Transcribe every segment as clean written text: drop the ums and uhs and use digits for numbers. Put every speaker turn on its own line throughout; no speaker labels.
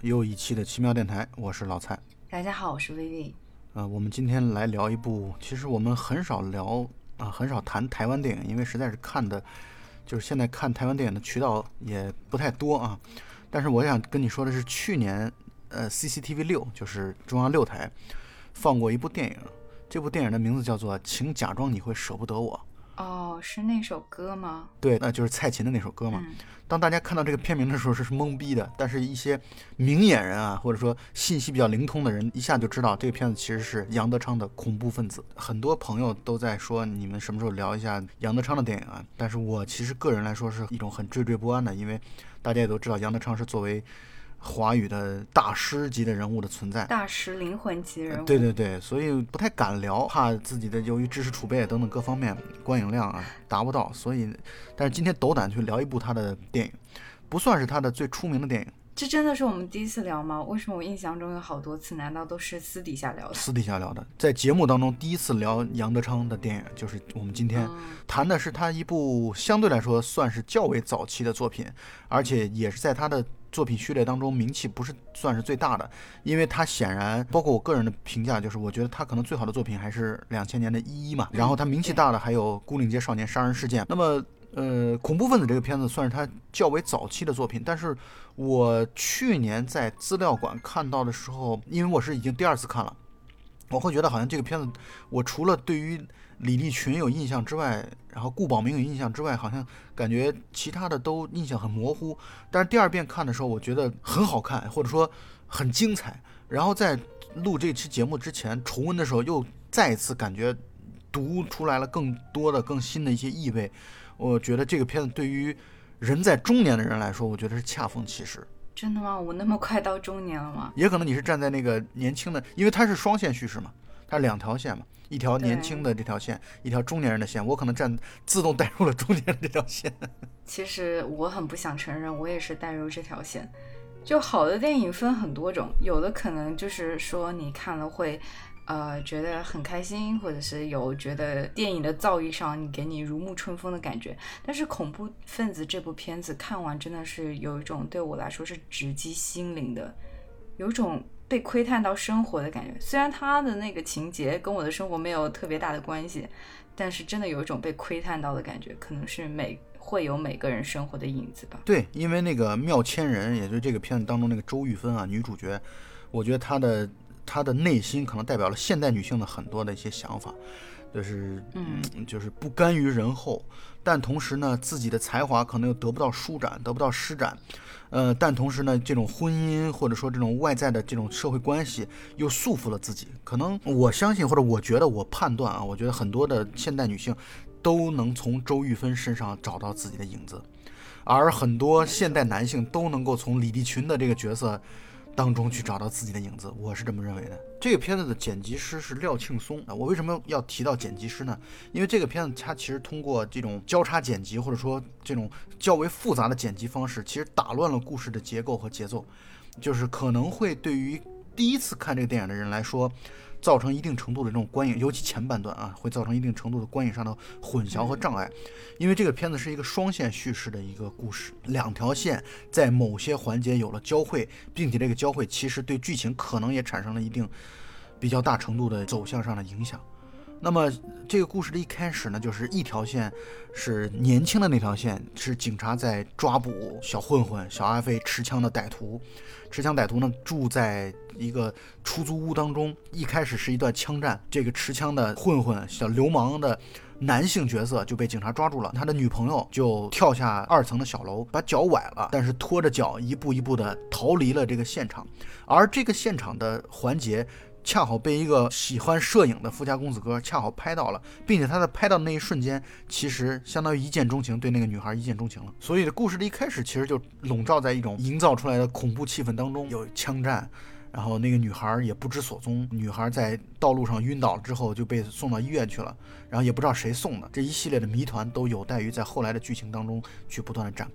又一期的奇妙电台，我是老蔡。
大家好，我是薇薇。
我们今天来聊一部，其实我们很少聊很少谈台湾电影，因为实在是就是现在看台湾电影的渠道也不太多啊。但是我想跟你说的是，去年CCTV 6，就是中央6台放过一部电影，这部电影的名字叫做《请假装你会舍不得我》。
哦，是那首歌吗？
对，那就是蔡琴的那首歌嘛。当大家看到这个片名的时候是懵逼的，但是一些明眼人啊，或者说信息比较灵通的人，一下就知道这个片子其实是杨德昌的恐怖分子。很多朋友都在说你们什么时候聊一下杨德昌的电影啊？但是我其实个人来说是一种很惴惴不安的，因为大家也都知道杨德昌是作为华语的大师级的人物的存在，
大师灵魂级人物。
对对对，所以不太敢聊，怕自己的由于知识储备等等各方面观影量达不到，所以但是今天斗胆去聊一部他的电影，不算是他的最出名的电影。
这真的是我们第一次聊吗？为什么我印象中有好多次，难道都是私底下聊的？
私底下聊的，在节目当中第一次聊杨德昌的电影，就是我们今天谈的是他一部相对来说算是较为早期的作品，而且也是在他的作品序列当中名气不是算是最大的，因为他显然包括我个人的评价，就是我觉得他可能最好的作品还是2000年的一嘛，然后他名气大的还有牯岭街少年杀人事件。那么恐怖分子这个片子算是他较为早期的作品，但是我去年在资料馆看到的时候，因为我是已经第二次看了，我会觉得好像这个片子我除了对于李立群有印象之外，然后顾宝明有印象之外，好像感觉其他的都印象很模糊。但是第二遍看的时候，我觉得很好看，或者说很精彩。然后在录这期节目之前重温的时候，又再一次感觉读出来了更多的更新的一些意味。我觉得这个片子对于人在中年的人来说，我觉得是恰逢其时。
真的吗？我那么快到中年了吗？
也可能你是站在那个年轻的，因为它是双线叙事嘛，它是2条线嘛，一条年轻的这条线，一条中年人的线，我可能自动带入了中年人这条线。
其实我很不想承认，我也是带入这条线。就好的电影分很多种，有的可能就是说你看了会觉得很开心，或者是有觉得电影的造诣上给你如沐春风的感觉。但是恐怖分子这部片子看完真的是有一种对我来说是直击心灵的，有一种被窥探到生活的感觉。虽然他的那个情节跟我的生活没有特别大的关系，但是真的有一种被窥探到的感觉，可能是会有每个人生活的影子吧。
对，因为那个妙千人，也就是这个片子当中那个周玉芬啊，女主角，我觉得她的内心可能代表了现代女性的很多的一些想法，就是不甘于人后，但同时呢，自己的才华可能又得不到舒展，得不到施展，但同时呢，这种婚姻或者说这种外在的这种社会关系又束缚了自己。可能我相信，或者我觉得我判断啊，我觉得很多的现代女性都能从周玉芬身上找到自己的影子，而很多现代男性都能够从李立群的这个角色当中去找到自己的影子，我是这么认为的。这个片子的剪辑师是廖庆松啊，我为什么要提到剪辑师呢？因为这个片子它其实通过这种交叉剪辑，或者说这种较为复杂的剪辑方式，其实打乱了故事的结构和节奏，就是可能会对于第一次看这个电影的人来说，造成一定程度的这种观影，尤其前半段啊，会造成一定程度的观影上的混淆和障碍。因为这个片子是一个双线叙事的一个故事，2条线在某些环节有了交汇，并且这个交汇其实对剧情可能也产生了一定比较大程度的走向上的影响。那么这个故事的一开始呢，就是一条线是年轻的那条线，是警察在抓捕小混混小阿飞持枪的歹徒。持枪歹徒呢住在一个出租屋当中，一开始是一段枪战，这个持枪的混混小流氓的男性角色就被警察抓住了，他的女朋友就跳下2层的小楼，把脚崴了，但是拖着脚一步一步的逃离了这个现场。而这个现场的环节恰好被一个喜欢摄影的富家公子哥恰好拍到了，并且他在拍到的那一瞬间，其实相当于一见钟情，对那个女孩一见钟情了。所以故事的一开始其实就笼罩在一种营造出来的恐怖气氛当中，有枪战，然后那个女孩也不知所踪，女孩在道路上晕倒了之后就被送到医院去了，然后也不知道谁送的。这一系列的谜团都有待于在后来的剧情当中去不断的展开。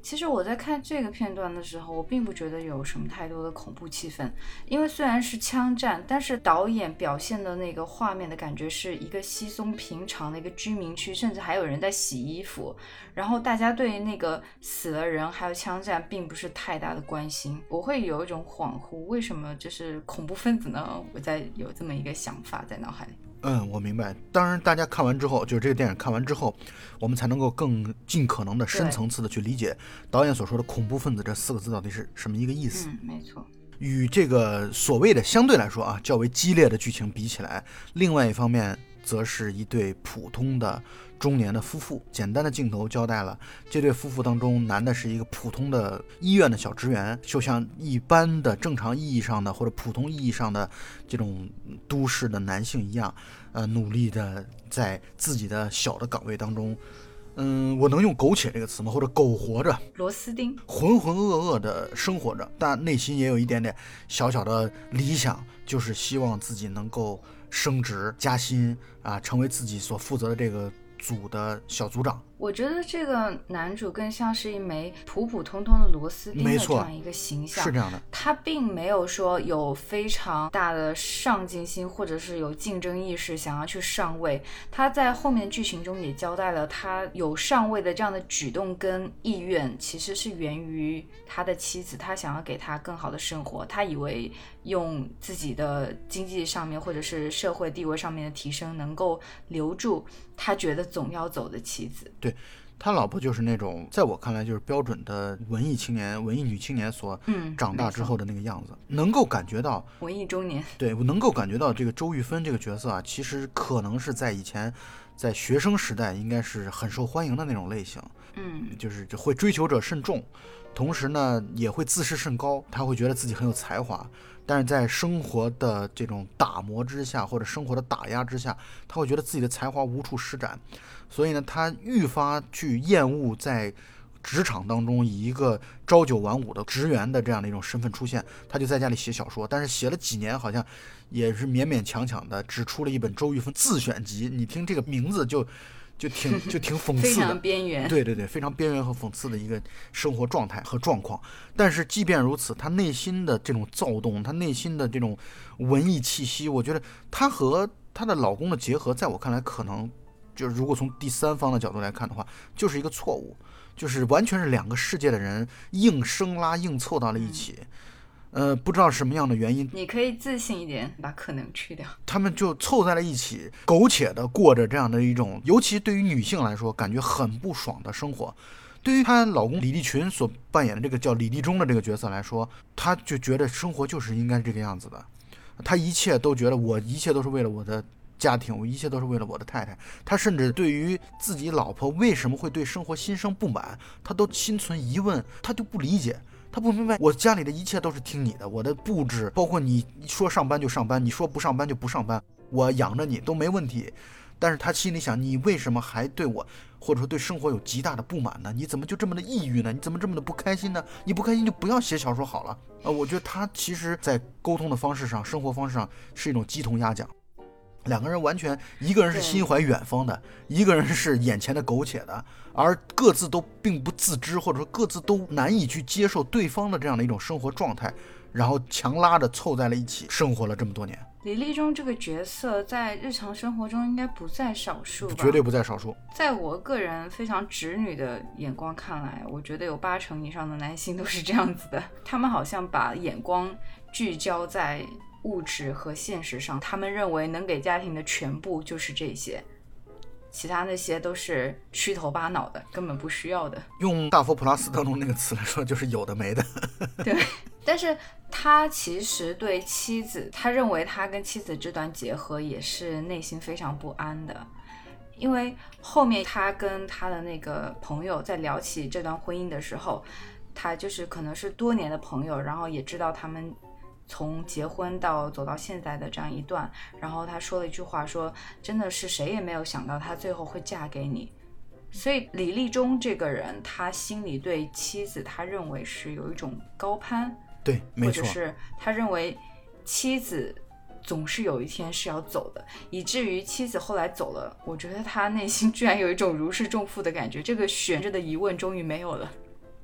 其实我在看这个片段的时候，我并不觉得有什么太多的恐怖气氛，因为虽然是枪战，但是导演表现的那个画面的感觉是一个稀松平常的一个居民区，甚至还有人在洗衣服，然后大家对那个死了人还有枪战并不是太大的关心，我会有一种恍惚，为什么就是恐怖分子呢？我在有这么一个想法在脑海里。
我明白。当然大家看完之后，就是这个电影看完之后，我们才能够更尽可能的深层次的去理解导演所说的恐怖分子这4个字到底是什么一个意思。
没错。
与这个所谓的相对来说啊较为激烈的剧情比起来，另外一方面则是一对普通的中年的夫妇。简单的镜头交代了这对夫妇当中，男的是一个普通的医院的小职员，就像一般的正常意义上的或者普通意义上的这种都市的男性一样，努力的在自己的小的岗位当中，我能用苟且这个词吗？或者苟活着，
螺丝钉，
浑浑噩噩的生活着，但内心也有一点点小小的理想，就是希望自己能够升职加薪啊，成为自己所负责的这个组的小组长。
我觉得这个男主更像是一枚普普通通的螺丝钉的这样一个形象，
是这样的。
他并没有说有非常大的上进心，或者是有竞争意识想要去上位。他在后面剧情中也交代了，他有上位的这样的举动跟意愿，其实是源于他的妻子，他想要给他更好的生活。他以为用自己的经济上面或者是社会地位上面的提升，能够留住他觉得总要走的妻子。
对，他老婆就是那种在我看来就是标准的文艺青年、文艺女青年所长大之后的那个样子，能够感觉到
文艺中年。
对，我能够感觉到这个周玉芬这个角色啊，其实可能是在以前在学生时代应该是很受欢迎的那种类型，就是会追求者甚重，同时呢也会自视甚高，他会觉得自己很有才华，但是在生活的这种打磨之下，或者生活的打压之下，他会觉得自己的才华无处施展，所以呢他愈发去厌恶在职场当中以一个朝九晚五的职员的这样的一种身份出现，他就在家里写小说，但是写了几年好像也是勉勉强强的只出了一本周玉芬自选集。你听这个名字就挺讽刺的，
非常边缘。
对对对，非常边缘和讽刺的一个生活状态和状况。但是即便如此，他内心的这种躁动，他内心的这种文艺气息，我觉得他和他的老公的结合，在我看来可能就是如果从第三方的角度来看的话，就是一个错误，就是完全是两个世界的人硬生拉硬凑到了一起。不知道什么样的原因，
你可以自信一点，把可能去掉。
他们就凑在了一起，苟且的过着这样的一种，尤其对于女性来说，感觉很不爽的生活。对于她老公李立群所扮演的这个叫李立忠的这个角色来说，她就觉得生活就是应该这个样子的。她一切都觉得我一切都是为了我的家庭，我一切都是为了我的太太。她甚至对于自己老婆为什么会对生活心生不满，她都心存疑问，她就不理解。他不明白，我家里的一切都是听你的，我的布置，包括你说上班就上班，你说不上班就不上班，我养着你都没问题。但是他心里想，你为什么还对我或者说对生活有极大的不满呢？你怎么就这么的抑郁呢？你怎么这么的不开心呢？你不开心就不要写小说好了。我觉得他其实在沟通的方式上，生活方式上是一种鸡同鸭讲。两个人完全，一个人是心怀远方的，一个人是眼前的苟且的，而各自都并不自知，或者说各自都难以去接受对方的这样的一种生活状态，然后强拉着凑在了一起，生活了这么多年。
李立忠这个角色在日常生活中应该不在少数吧？
绝对不在少数。
在我个人非常直女的眼光看来，我觉得有80%以上的男性都是这样子的，他们好像把眼光聚焦在物质和现实上，他们认为能给家庭的全部就是这些，其他那些都是虚头巴脑的，根本不需要的。
用大佛普拉斯当中那个词来说，就是有的没的。
对，但是他其实对妻子，他认为他跟妻子这段结合也是内心非常不安的，因为后面他跟他的那个朋友在聊起这段婚姻的时候，他就是可能是多年的朋友，然后也知道他们从结婚到走到现在的这样一段，然后他说了一句话，说真的是谁也没有想到他最后会嫁给你。所以李立忠这个人，他心里对妻子他认为是有一种高攀，
对，没错，
或者是他认为妻子总是有一天是要走的，以至于妻子后来走了，我觉得他内心居然有一种如释重负的感觉，这个悬着的疑问终于没有了。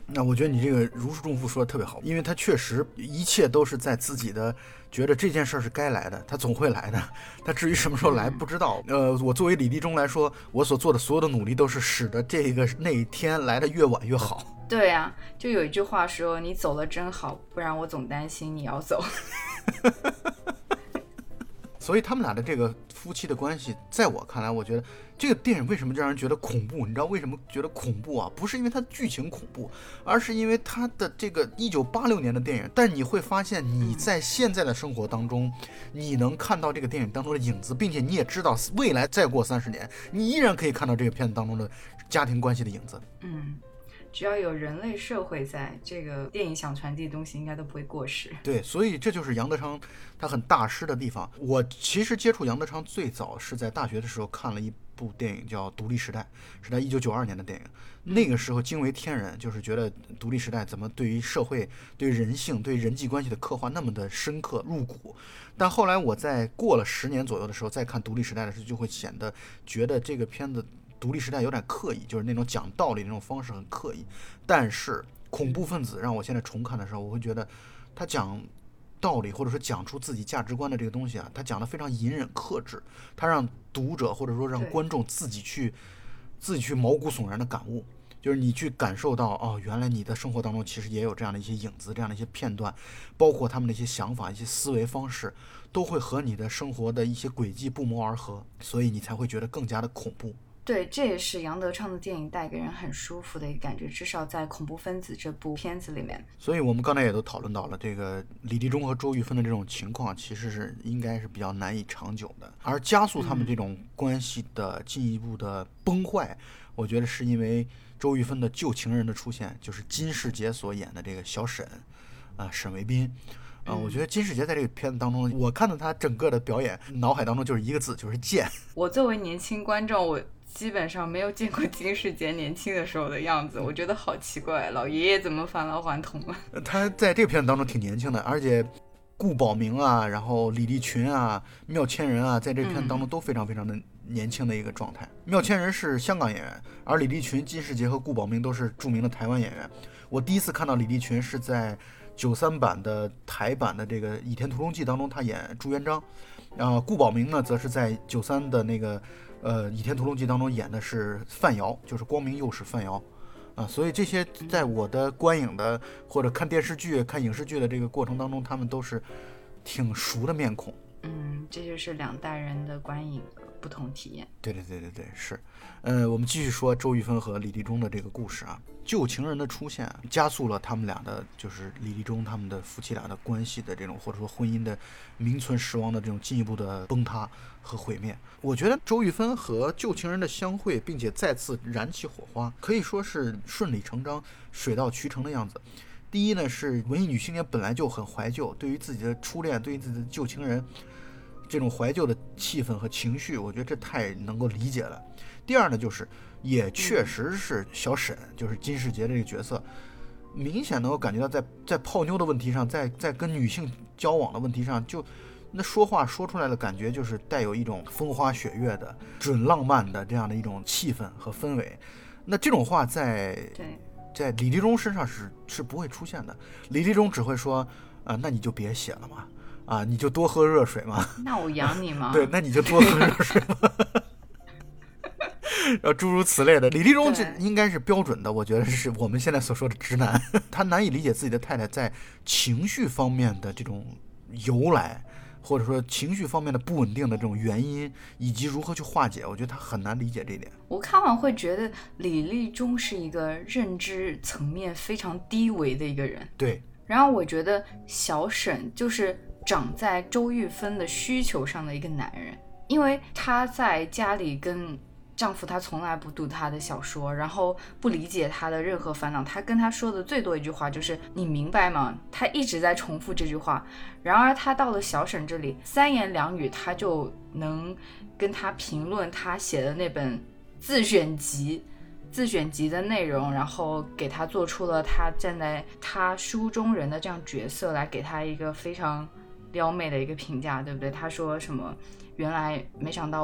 那我觉得你这个如释重负说的特别好，因为他确实一切都是在自己的觉得这件事是该来的，他总会来的，他至于什么时候来不知道。我作为李立忠来说，我所做的所有的努力都是使得那一天来的越晚越好。
对啊，就有一句话说，你走了真好，不然我总担心你要走。
所以他们俩的这个夫妻的关系，在我看来，我觉得这个电影为什么让人觉得恐怖？你知道为什么觉得恐怖啊？不是因为它的剧情恐怖，而是因为它的这个1986年的电影。但你会发现，你在现在的生活当中，你能看到这个电影当中的影子，并且你也知道，未来再过30年，你依然可以看到这个片子当中的家庭关系的影子。
只要有人类社会在，这个电影想传递的东西应该都不会过时。
对，所以这就是杨德昌他很大师的地方。我其实接触杨德昌最早是在大学的时候看了一部电影叫《独立时代》，是在1992年的电影。那个时候惊为天人，就是觉得独立时代怎么对于社会、对人性、对人际关系的刻画那么的深刻入骨。但后来我在过了10年左右的时候再看《独立时代》的时候，就会显得觉得这个片子独立时代有点刻意，就是那种讲道理那种方式很刻意。但是恐怖分子让我现在重看的时候，我会觉得他讲道理或者说讲出自己价值观的这个东西啊，他讲得非常隐忍克制，他让读者或者说让观众自己去毛骨悚然的感悟，就是你去感受到哦，原来你的生活当中其实也有这样的一些影子，这样的一些片段，包括他们的一些想法、一些思维方式，都会和你的生活的一些轨迹不谋而合，所以你才会觉得更加的恐怖。
对，这也是杨德昌的电影带给人很舒服的一个感觉，至少在《恐怖分子》这部片子里面。
所以我们刚才也都讨论到了，这个李立忠和周玉芬的这种情况，其实是应该是比较难以长久的，而加速他们这种关系的进一步的崩坏，我觉得是因为周玉芬的旧情人的出现，就是金世杰所演的这个小沈，沈维斌。我觉得金世杰在这个片子当中，我看到他整个的表演，脑海当中就是一个字，就是贱。
我作为年轻观众，我基本上没有见过金世杰年轻的时候的样子，我觉得好奇怪，老爷爷怎么返老还童了？
他在这个片子当中挺年轻的，而且顾宝明啊，然后李立群啊，缪千人啊，在这个片子当中都非常非常的年轻的一个状态。缪千人是香港演员，而李立群、金世杰和顾宝明都是著名的台湾演员。我第一次看到李立群是在93版的台版的这个《倚天屠龙记》当中，他演朱元璋。顾宝明呢，则是在93的那个《倚天屠龙记》当中演的是范瑶，就是光明右使范瑶。所以这些在我的观影的或者看电视剧、看影视剧的这个过程当中，他们都是挺熟的面孔。
这就是两代人的观影不同体验。
对，是。我们继续说周玉芬和李立忠的这个故事啊。旧情人的出现加速了他们俩的，就是李立忠他们的夫妻俩的关系的这种，或者说婚姻的名存实亡的这种进一步的崩塌和毁灭。我觉得周玉芬和旧情人的相会，并且再次燃起火花，可以说是顺理成章、水到渠成的样子。第一呢，是文艺女青年本来就很怀旧，对于自己的初恋，对于自己的旧情人，这种怀旧的气氛和情绪，我觉得这太能够理解了。第二呢，就是也确实是小沈，就是金世杰这个角色，明显能够感觉到在泡妞的问题上，在跟女性交往的问题上，就那说话说出来的感觉就是带有一种风花雪月的准浪漫的这样的一种气氛和氛围。那这种话在李立忠身上是不会出现的。李立忠只会说那你就别写了嘛，你就多喝热水嘛。
那我养你吗？
对，那你就多喝热水嘛。诸如此类的。李立忠这应该是标准的，我觉得是我们现在所说的直男。他难以理解自己的太太在情绪方面的这种由来，或者说情绪方面的不稳定的这种原因，以及如何去化解，我觉得他很难理解这一点。
我看完会觉得李立忠是一个认知层面非常低微的一个人。
对。
然后我觉得小沈就是长在周玉芬的需求上的一个男人，因为他在家里跟丈夫他从来不读他的小说，然后不理解他的任何烦恼，他跟他说的最多一句话就是你明白吗？他一直在重复这句话。然而他到了小沈这里，三言两语他就能跟他评论他写的那本自选集的内容，然后给他做出了他站在他书中人的这样角色，来给他一个非常撩妹的一个评价，对不对？他说什么原来没想到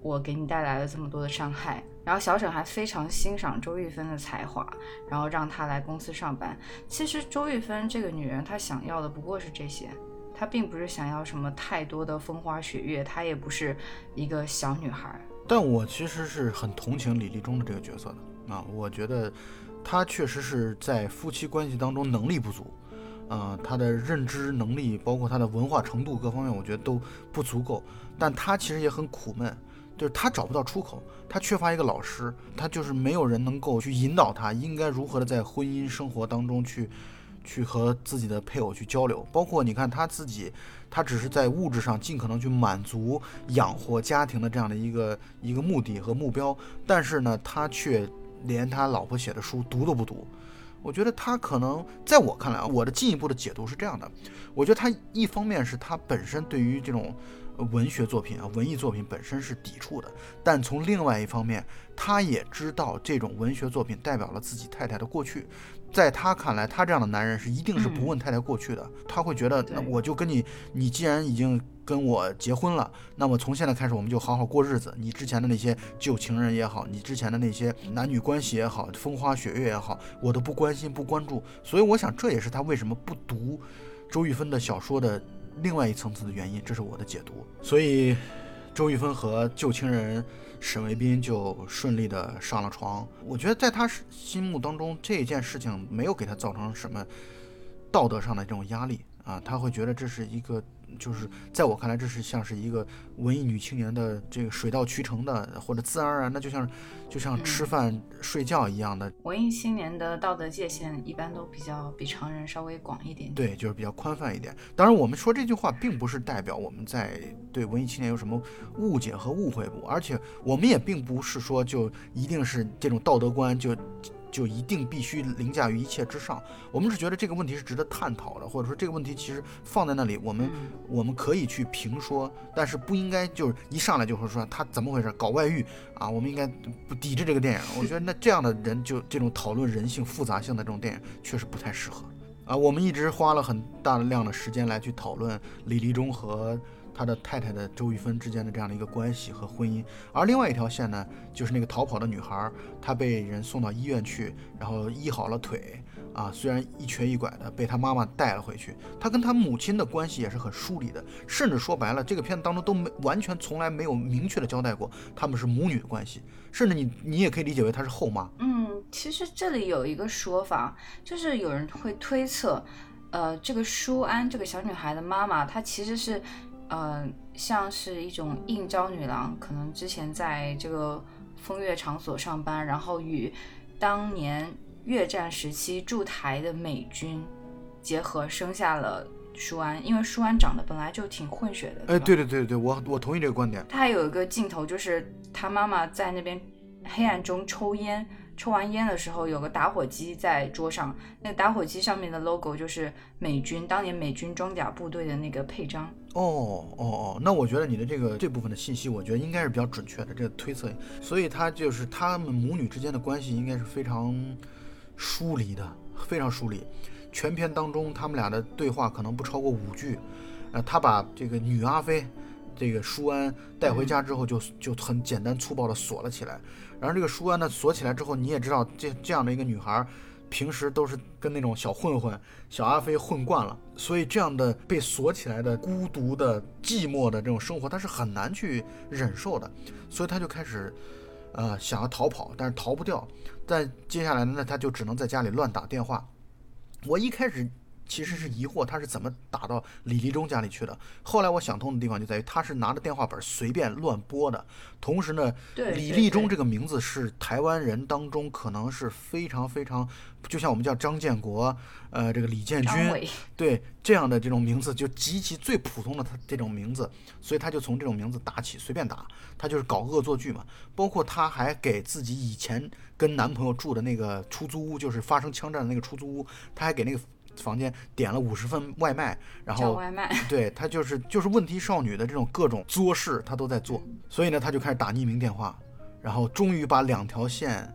我给你带来了这么多的伤害。然后小沈还非常欣赏周玉芬的才华，然后让她来公司上班。其实周玉芬这个女人，她想要的不过是这些，她并不是想要什么太多的风花雪月，她也不是一个小女孩。
但我其实是很同情李立忠的这个角色的啊，我觉得他确实是在夫妻关系当中能力不足，他的认知能力包括他的文化程度各方面我觉得都不足够，但他其实也很苦闷，就是他找不到出口，他缺乏一个老师，他就是没有人能够去引导他应该如何的在婚姻生活当中去和自己的配偶去交流，包括你看他自己，他只是在物质上尽可能去满足养活家庭的这样的一个目的和目标，但是呢，他却连他老婆写的书读都不读。我觉得他可能在我看来啊，我的进一步的解读是这样的，我觉得他一方面是他本身对于这种文学作品啊、文艺作品本身是抵触的，但从另外一方面，他也知道这种文学作品代表了自己太太的过去。在他看来，他这样的男人是一定是不问太太过去的，他会觉得那我就跟你既然已经跟我结婚了，那么从现在开始我们就好好过日子，你之前的那些旧情人也好，你之前的那些男女关系也好，风花雪月也好，我都不关心不关注。所以我想这也是他为什么不读周玉芬的小说的另外一层次的原因，这是我的解读。所以周玉芬和旧情人沈卫斌就顺利的上了床。我觉得在他心目当中，这件事情没有给他造成什么道德上的这种压力啊，他会觉得这是一个，就是在我看来，这是像是一个文艺女青年的这个水到渠成的，或者自然而然的，就像吃饭睡觉一样的。
文艺青年的道德界限一般都比常人稍微广一点点，
对，就是比较宽泛一点。当然，我们说这句话并不是代表我们在对文艺青年有什么误解和误会不，而且我们也并不是说就一定是这种道德观就一定必须凌驾于一切之上。我们是觉得这个问题是值得探讨的，或者说这个问题其实放在那里，我们可以去评说，但是不应该就是一上来就会说他怎么回事搞外遇啊，我们应该不抵制这个电影。我觉得那这样的人就这种讨论人性复杂性的这种电影确实不太适合啊。我们一直花了很大量的时间来去讨论李立忠和他的太太的周玉芬之间的这样的一个关系和婚姻，而另外一条线呢，就是那个逃跑的女孩，她被人送到医院去，然后医好了腿啊，虽然一瘸一拐的，被她妈妈带了回去。她跟她母亲的关系也是很疏离的，甚至说白了，这个片子当中都完全从来没有明确的交代过他们是母女的关系，甚至你也可以理解为她是后妈。
其实这里有一个说法，就是有人会推测，这个舒安这个小女孩的妈妈，她其实是像是一种应招女郎，可能之前在这个风月场所上班，然后与当年越战时期驻台的美军结合，生下了舒安。因为舒安长得本来就挺混血的。
对，我同意这个观点。
他还有一个镜头，就是他妈妈在那边黑暗中抽烟，抽完烟的时候有个打火机在桌上，那个打火机上面的 logo 就是当年美军装甲部队的那个配章。
那我觉得你的这部分的信息，我觉得应该是比较准确的这个推测。所以他们母女之间的关系应该是非常疏离的，非常疏离。全片当中他们俩的对话可能不超过5句。他把这个女阿飞这个舒安带回家之后就很简单粗暴的锁了起来。然后这个舒安呢锁起来之后，你也知道这样的一个女孩平时都是跟那种小混混小阿飞混惯了，所以这样的被锁起来的孤独的寂寞的这种生活她是很难去忍受的，所以她就开始想要逃跑，但是逃不掉。但接下来呢，她就只能在家里乱打电话。我一开始其实是疑惑他是怎么打到李立忠家里去的，后来我想通的地方就在于他是拿着电话本随便乱拨的。同时呢，李立忠这个名字是台湾人当中可能是非常非常，就像我们叫张建国这个李建军，对这样的这种名字就极其最普通的他这种名字，所以他就从这种名字打起，随便打，他就是搞恶作剧嘛。包括他还给自己以前跟男朋友住的那个出租屋，就是发生枪战的那个出租屋，他还给那个房间点了50份外卖，然后
叫外卖，
对，他就是问题少女的这种各种作事他都在做。所以呢他就开始打匿名电话，然后终于把2条线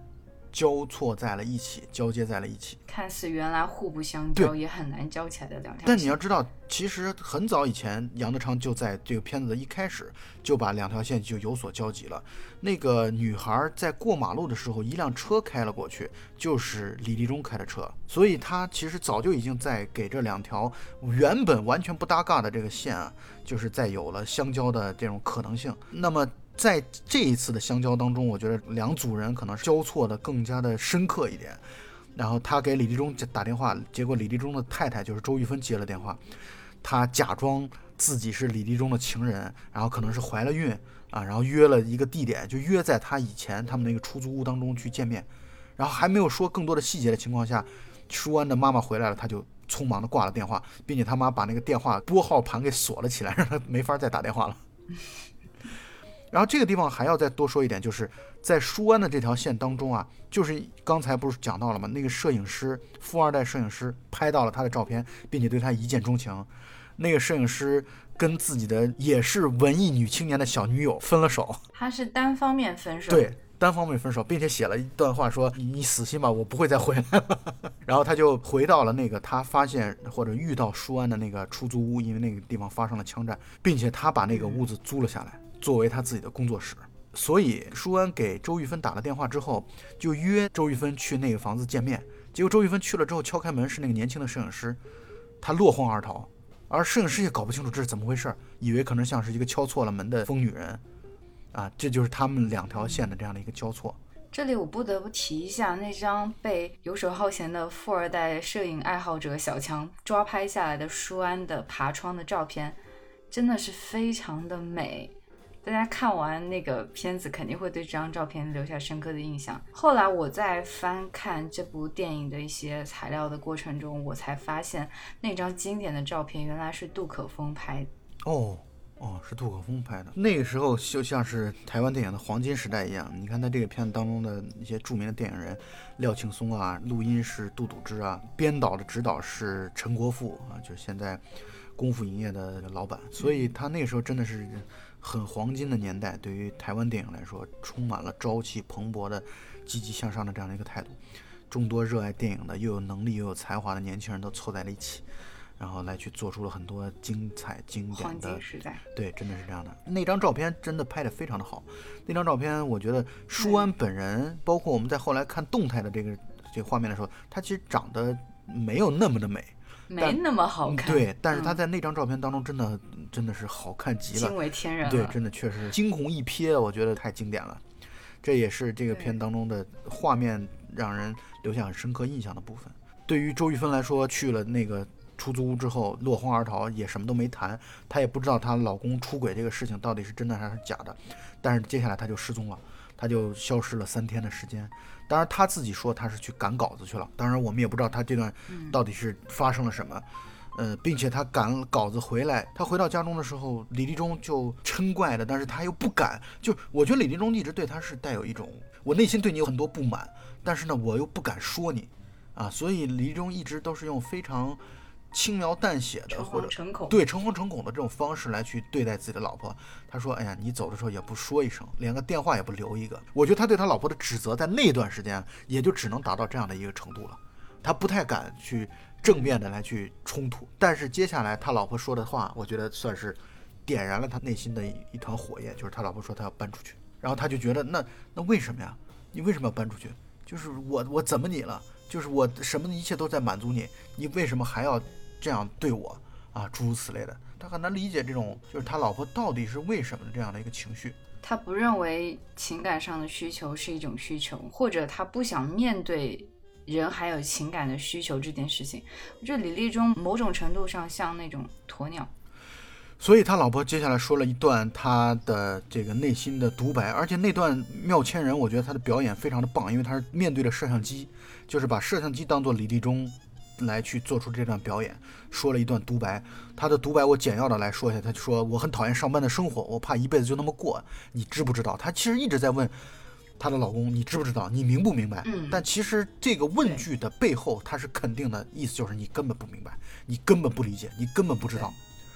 交错在了一起，交接在了一起。
看似原来互不相交，也很难交起来的两条线。
但你要知道，其实很早以前，杨德昌就在这个片子的一开始就把两条线就有所交集了。那个女孩在过马路的时候，一辆车开了过去，就是李立忠开的车，所以他其实早就已经在给这两条原本完全不搭嘎的这个线啊，就是在有了相交的这种可能性。那么在这一次的相交当中，我觉得两组人可能是交错的更加的深刻一点。然后他给李立忠打电话，结果李立忠的太太就是周玉芬接了电话，他假装自己是李立忠的情人，然后可能是怀了孕啊，然后约了一个地点，就约在他以前他们那个出租屋当中去见面，然后还没有说更多的细节的情况下，舒安的妈妈回来了，他就匆忙的挂了电话，并且他妈把那个电话拨号盘给锁了起来，让他没法再打电话了。然后这个地方还要再多说一点，就是在舒安的这条线当中啊，就是刚才不是讲到了吗？那个摄影师，富二代摄影师拍到了他的照片，并且对他一见钟情。那个摄影师跟自己的也是文艺女青年的小女友分了手，
他是单方面分手，
对，单方面分手，并且写了一段话说：“你死心吧，我不会再回来了。”然后他就回到了那个他发现或者遇到舒安的那个出租屋，因为那个地方发生了枪战，并且他把那个屋子租了下来，作为他自己的工作室。所以舒安给周玉芬打了电话之后，就约周玉芬去那个房子见面。结果周玉芬去了之后，敲开门是那个年轻的摄影师，他落荒而逃，而摄影师也搞不清楚这是怎么回事，以为可能像是一个敲错了门的疯女人啊，这就是他们两条线的这样的一个交错。
这里我不得不提一下那张被游手好闲的富二代摄影爱好者小强抓拍下来的舒安的爬窗的照片，真的是非常的美。大家看完那个片子肯定会对这张照片留下深刻的印象。后来我在翻看这部电影的一些材料的过程中，我才发现那张经典的照片原来是杜可风拍的。
是杜可风拍的。那个时候就像是台湾电影的黄金时代一样，你看在这个片子当中的一些著名的电影人，廖庆松啊，录音是杜笃之啊，编导的指导是陈国富啊，就是现在功夫影业的老板。所以他那个时候真的是很黄金的年代，对于台湾电影来说，充满了朝气蓬勃的积极向上的这样的一个态度。众多热爱电影的又有能力又有才华的年轻人都凑在了一起，然后来去做出了很多精彩经典的
黄金时代。
对，真的是这样的。那张照片真的拍得非常的好。那张照片我觉得舒安本人，包括我们在后来看动态的这个画面的时候，他其实长得没有那么的美，
没那么好看。
对，但是他在那张照片当中真的是好看极了，
惊为天人了。
对，真的确实惊鸿一瞥，我觉得太经典了。这也是这个片当中的画面让人留下很深刻印象的部分。对于周玉芬来说，去了那个出租屋之后落荒而逃，也什么都没谈，她也不知道她老公出轨这个事情到底是真的还是假的。但是接下来她就失踪了，她就消失了3天的时间。当然她自己说她是去赶稿子去了，当然我们也不知道她这段到底是发生了什么。并且他赶稿子回来，他回到家中的时候，李立忠就嗔怪的，但是他又不敢，就我觉得李立忠一直对他是带有一种，我内心对你有很多不满，但是呢我又不敢说你啊，所以李立忠一直都是用非常轻描淡写的或者对诚惶诚恐的这种方式来去对待自己的老婆。他说哎呀，你走的时候也不说一声，连个电话也不留一个。我觉得他对他老婆的指责在那段时间也就只能达到这样的一个程度了，他不太敢去正面的来去冲突。但是接下来他老婆说的话，我觉得算是点燃了他内心的一团火焰，就是他老婆说他要搬出去，然后他就觉得那为什么呀？你为什么要搬出去？就是我怎么你了？就是我什么一切都在满足你，你为什么还要这样对我啊？诸如此类的，他很难理解这种就是他老婆到底是为什么这样的一个情绪。
他不认为情感上的需求是一种需求，或者他不想面对人还有情感的需求这件事情。我觉得李立忠某种程度上像那种鸵鸟。
所以他老婆接下来说了一段他的这个内心的独白，而且那段妙千人我觉得他的表演非常的棒，因为他是面对着摄像机，就是把摄像机当做李立忠来去做出这段表演，说了一段独白。他的独白我简要的来说一下，他就说我很讨厌上班的生活，我怕一辈子就那么过，你知不知道？他其实一直在问她的老公你知不知道，你明不明白？但其实这个问句的背后他是肯定的意思，就是你根本不明白，你根本不理解，你根本不知道。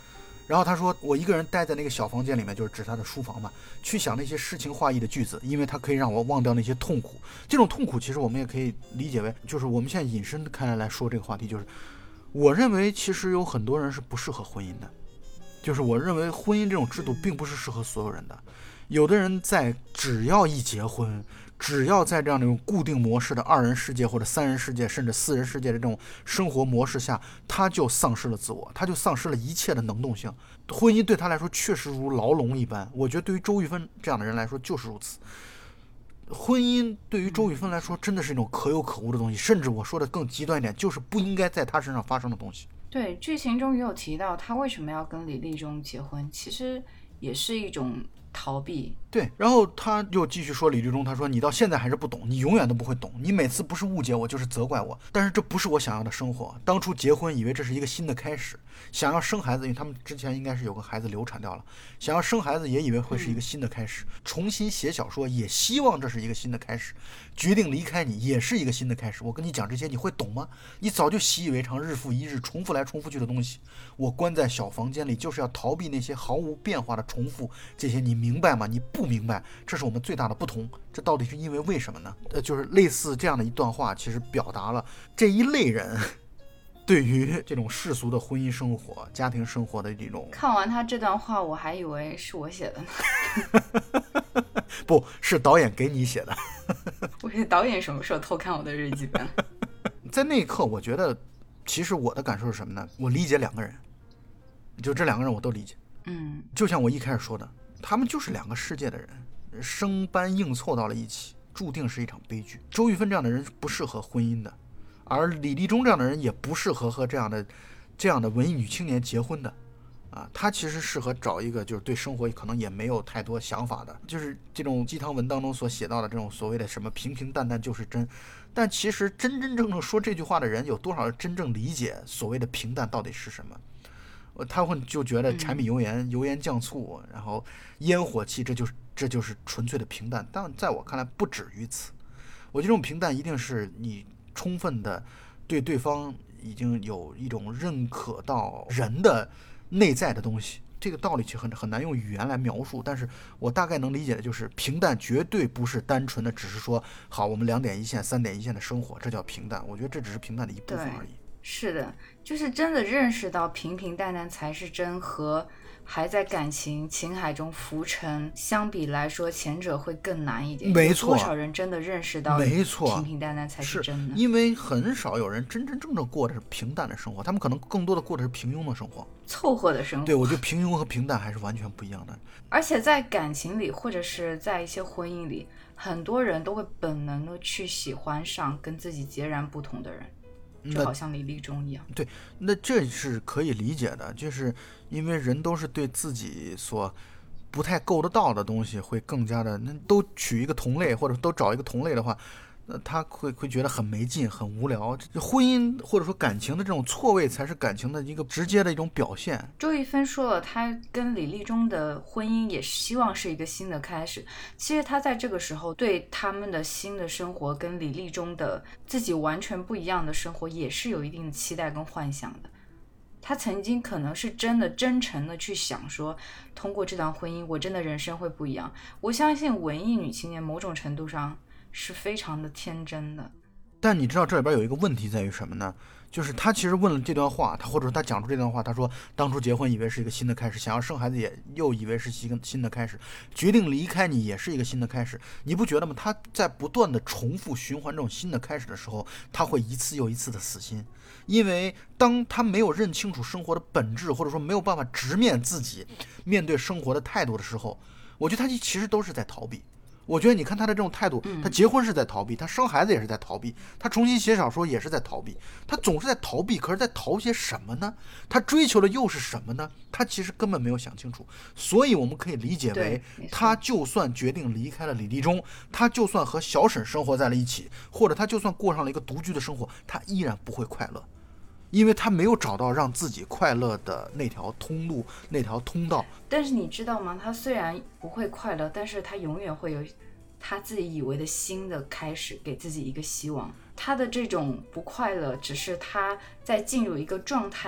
然后他说我一个人待在那个小房间里面，就是指他的书房嘛，去想那些诗情画意的句子，因为它可以让我忘掉那些痛苦。这种痛苦其实我们也可以理解为，就是我们现在引申开来说这个话题，就是我认为其实有很多人是不适合婚姻的，就是我认为婚姻这种制度并不是适合所有人的。有的人在只要一结婚，只要在这样的一种固定模式的2人世界或者3人世界甚至4人世界的这种生活模式下，他就丧失了自我，他就丧失了一切的能动性。婚姻对他来说确实如牢笼一般，我觉得对于周玉芬这样的人来说就是如此。婚姻对于周玉芬来说真的是一种可有可无的东西，甚至我说的更极端一点，就是不应该在他身上发生的东西。
对，剧情中也有提到他为什么要跟李立忠结婚，其实也是一种逃避。
对，然后他又继续说李立忠，他说你到现在还是不懂，你永远都不会懂，你每次不是误解我就是责怪我，但是这不是我想要的生活。当初结婚以为这是一个新的开始，想要生孩子，因为他们之前应该是有个孩子流产掉了，想要生孩子也以为会是一个新的开始，重新写小说也希望这是一个新的开始，决定离开你也是一个新的开始。我跟你讲这些你会懂吗？你早就习以为常，日复一日重复来重复去的东西。我关在小房间里就是要逃避那些毫无变化的重复，这些你明白吗？你不明白，这是我们最大的不同。这到底是因为什么呢？就是类似这样的一段话，其实表达了这一类人对于这种世俗的婚姻生活、家庭生活的这种。
看完他这段话，我还以为是我写的呢。
不是导演给你写的。
我以为导演什么时候偷看我的日记本？
在那一刻，我觉得，其实我的感受是什么呢？我理解2个人，就这2个人我都理解。就像我一开始说的，他们就是2个世界的人，生搬硬凑到了一起，注定是一场悲剧。周玉芬这样的人不适合婚姻的，而李立忠这样的人也不适合和这样的文艺女青年结婚的。他其实适合找一个就是对生活可能也没有太多想法的，就是这种鸡汤文当中所写到的这种所谓的什么平平淡淡就是真。但其实真真正正说这句话的人，有多少人真正理解所谓的平淡到底是什么？他会就觉得柴米油盐、油盐酱醋，然后烟火气，这就是纯粹的平淡。但在我看来不止于此。我觉得这种平淡一定是你充分的对对方已经有一种认可到人的内在的东西。这个道理其实很难用语言来描述，但是我大概能理解的就是平淡绝对不是单纯的只是说好我们2点一线3点一线的生活，这叫平淡。我觉得这只是平淡的一部分而已。
是的，就是真的认识到平平淡淡才是真，和还在感情情海中浮沉相比来说，前者会更难一点。
没错，
有多少人真的认识到平平淡淡才是真的？
因为很少有人真真正正过的是平淡的生活，他们可能更多的过的是平庸的生活，
凑合的生活。
对，我觉得平庸和平淡还是完全不一样的。
而且在感情里，或者是在一些婚姻里，很多人都会本能的去喜欢上跟自己截然不同的人。就好像李立忠一样。
对，那这是可以理解的，就是因为人都是对自己所不太够得到的东西会更加的，那都取一个同类或者都找一个同类的话，他会觉得很没劲很无聊。婚姻或者说感情的这种错位才是感情的一个直接的一种表现。
周玉芬说了，他跟李立忠的婚姻也希望是一个新的开始。其实他在这个时候对他们的新的生活跟李立忠的自己完全不一样的生活也是有一定的期待跟幻想的。他曾经可能是真的真诚的去想说，通过这段婚姻我真的人生会不一样。我相信文艺女青年某种程度上是非常的天真的。
但你知道这里边有一个问题在于什么呢？就是他其实问了这段话，或者说他讲出这段话，他说当初结婚以为是一个新的开始，想要生孩子也又以为是一个新的开始，决定离开你也是一个新的开始。你不觉得吗？他在不断的重复循环这种新的开始的时候，他会一次又一次的死心。因为当他没有认清楚生活的本质，或者说没有办法直面自己面对生活的态度的时候，我觉得他其实都是在逃避。我觉得你看他的这种态度，他结婚是在逃避，他生孩子也是在逃避，他重新写小说也是在逃避，他总是在逃避。可是在逃些什么呢？他追求的又是什么呢？他其实根本没有想清楚。所以我们可以理解为，他就算决定离开了李立忠，他就算和小沈生活在了一起，或者他就算过上了一个独居的生活，他依然不会快乐。因为他没有找到让自己快乐的那条通路，那条通道。
但是你知道吗？他虽然不会快乐，但是他永远会有他自己以为的新的开始，给自己一个希望。他的这种不快乐，只是他在进入一个状态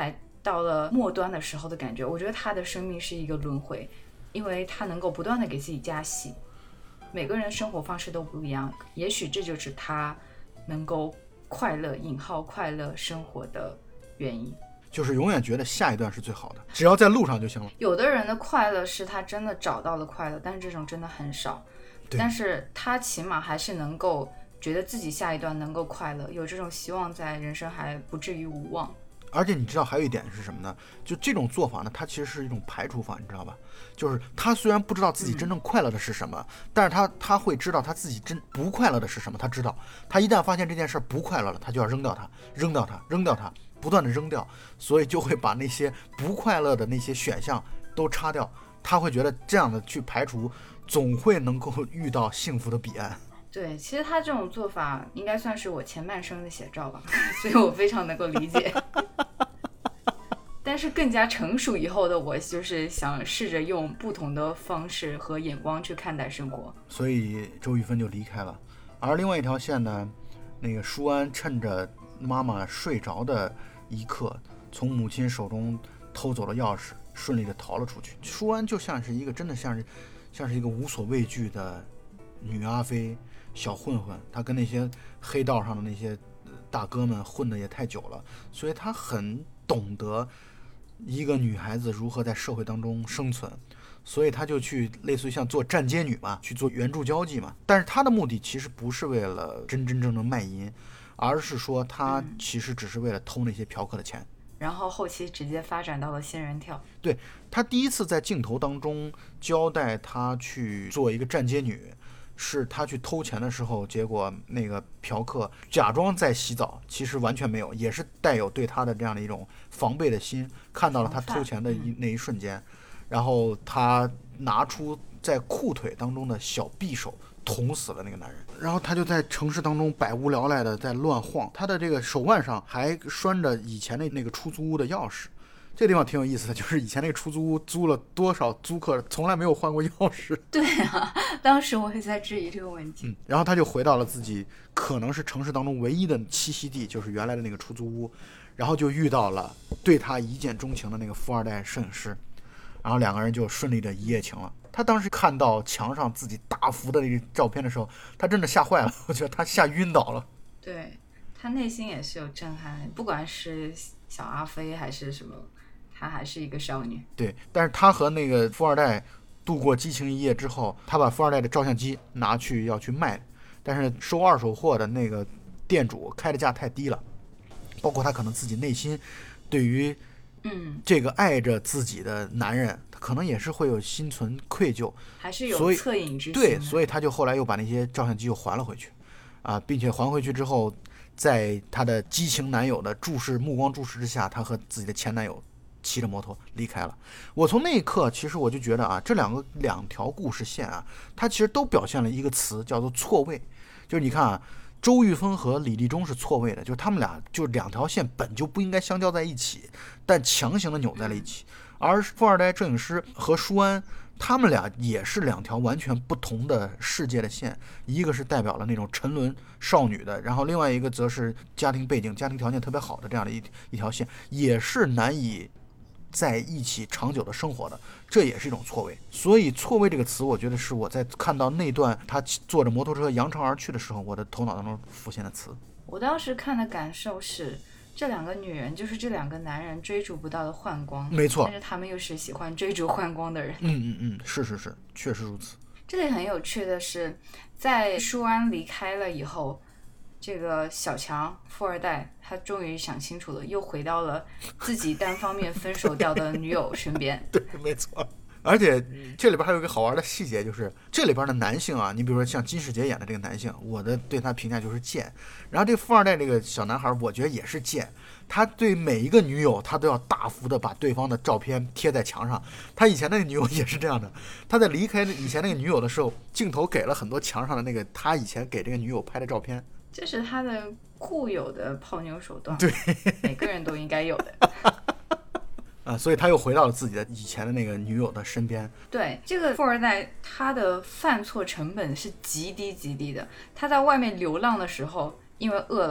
到了末端的时候的感觉。我觉得他的生命是一个轮回，因为他能够不断的给自己加戏。每个人生活方式都不一样，也许这就是他能够快乐引号快乐生活的原因，
就是永远觉得下一段是最好的，只要在路上就行了。
有的人的快乐是他真的找到了快乐，但是这种真的很少。但是他起码还是能够觉得自己下一段能够快乐，有这种希望在，人生还不至于无望。
而且你知道还有一点是什么呢？就这种做法呢，它其实是一种排除法，你知道吧？就是他虽然不知道自己真正快乐的是什么，但是他会知道他自己真不快乐的是什么。他知道，他一旦发现这件事不快乐了，他就要扔掉它，扔掉它，扔掉它，不断的扔掉，所以就会把那些不快乐的那些选项都擦掉。他会觉得这样的去排除，总会能够遇到幸福的彼岸。
对，其实他这种做法应该算是我前半生的写照吧，所以我非常能够理解。但是更加成熟以后的我，就是想试着用不同的方式和眼光去看待生活。
所以周玉芬就离开了。而另外一条线呢，那个舒安趁着妈妈睡着的一刻，从母亲手中偷走了钥匙，顺利的逃了出去。舒安就像是一个真的像是一个无所畏惧的女阿飞小混混，他跟那些黑道上的那些大哥们混得也太久了，所以他很懂得一个女孩子如何在社会当中生存，所以他就去类似于像做站街女嘛，去做援助交际嘛。但是他的目的其实不是为了真正卖淫，而是说他其实只是为了偷那些嫖客的钱。
然后后期直接发展到了仙人跳。
对，他第一次在镜头当中交代他去做一个站街女，是他去偷钱的时候，结果那个嫖客假装在洗澡，其实完全没有，也是带有对他的这样的一种防备的心，看到了他偷钱的那一瞬间，然后他拿出在裤腿当中的小匕首捅死了那个男人，然后他就在城市当中百无聊赖的在乱晃，他的这个手腕上还拴着以前的那个出租屋的钥匙。这个地方挺有意思的，就是以前那个出租屋租了多少租客从来没有换过钥匙。
对啊，当时我也在质疑这个问题。
然后他就回到了自己可能是城市当中唯一的栖息地，就是原来的那个出租屋，然后就遇到了对他一见钟情的那个富二代摄影师，然后两个人就顺利的一夜情了。他当时看到墙上自己大幅的那个照片的时候，他真的吓坏了，我觉得他吓晕倒了。
对，他内心也是有震撼，不管是小阿飞还是什么，她还是一个少女。
对，但是他和那个富二代度过激情一夜之后，他把富二代的照相机拿去要去卖，但是收二手货的那个店主开的价太低了，包括他可能自己内心对于这个爱着自己的男人，他可能也是会有心存愧疚，
还是有恻隐之心。
对，所以他就后来又把那些照相机又还了回去，并且还回去之后，在他的激情男友的目光注视之下，他和自己的前男友骑着摩托离开了。我从那一刻其实我就觉得这两条故事线它其实都表现了一个词，叫做错位。就是你看周玉芬和李立忠是错位的，就是他们俩就两条线本就不应该相交在一起，但强行的扭在了一起。而富二代摄影师和舒安，他们俩也是两条完全不同的世界的线，一个是代表了那种沉沦少女的，然后另外一个则是家庭背景家庭条件特别好的这样的一条线，也是难以在一起长久的生活的，这也是一种错位。所以错位这个词，我觉得是我在看到那段他坐着摩托车扬长而去的时候，我的头脑当中浮现的词。
我当时看的感受是，这两个女人就是这两个男人追逐不到的幻光，
没错，
但是他们又是喜欢追逐幻光的人。
是，确实如此。
这里很有趣的是，在舒安离开了以后，这个小强富二代他终于想清楚了，又回到了自己单方面分手掉的女友身边。
对，没错。而且这里边还有一个好玩的细节，就是这里边的男性你比如说像金世杰演的这个男性，我的对他评价就是贱。然后这个富二代这个小男孩，我觉得也是贱。他对每一个女友，他都要大幅的把对方的照片贴在墙上。他以前那个女友也是这样的。他在离开以前那个女友的时候，镜头给了很多墙上的那个他以前给这个女友拍的照片。
这是他的固有的泡妞手段，
对，
每个人都应该有的。
所以他又回到了自己的以前的那个女友的身边。
对，这个富二代他的犯错成本是极低极低的。他在外面流浪的时候，因为饿了